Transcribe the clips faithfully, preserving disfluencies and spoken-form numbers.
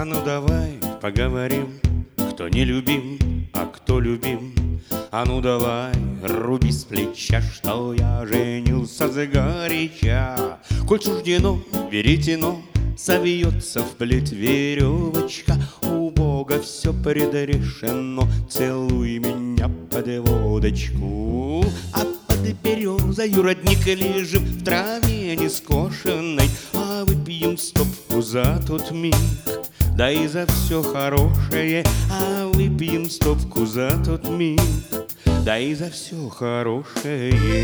ну давай поговорим, кто не любим, а кто любим. А ну давай, руби с плеча, что я женился загоряча. Коль суждено, веретено, совьется в плеть веревочка. У Бога все предрешено, целуй меня под водочку. А под березою, родник, лежим в траве нескошенной, а выпьем стопку за тот миг, да и за все хорошее. А выпьем стопку за тот миг, да и за все хорошее.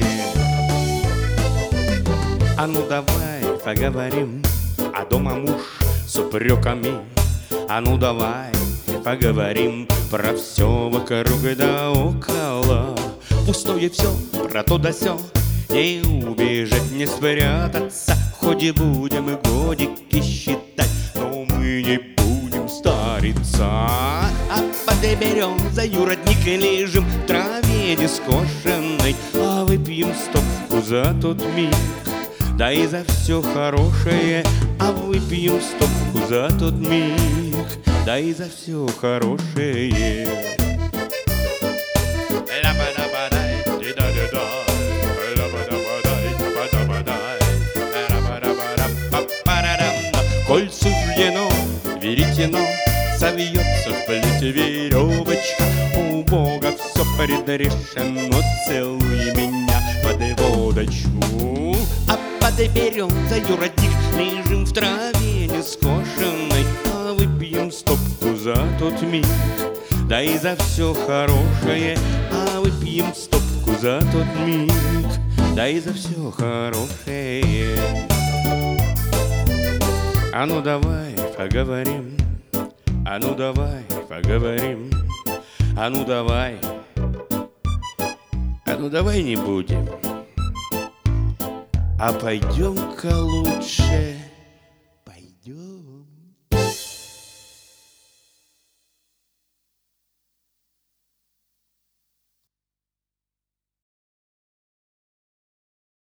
А ну давай поговорим, а дома муж с упреками. А ну давай поговорим про все вокруг да около. Пустое все, про то да сё, не убежать, не спрятаться. Хоть и будем и годики считать, но мы не будем стариться. А под березою, родник, лежим в траве нескошенной, а выпьем стопку за тот миг, да и за все хорошее. А выпьем стопку за тот миг, да и за все хорошее. Коль суждено, веретено, совьется в плеть веревочка. У Бога все предрешено, целуй меня под водочку. А под березою, родник, лежим в траве нескошенной, а выпьем стопку за тот миг, да и за все хорошее. А выпьем стопку за тот миг, да и за все хорошее. А ну давай поговорим, а ну давай поговорим, а ну давай, а ну давай не будем, а пойдем-ка лучше, пойдем.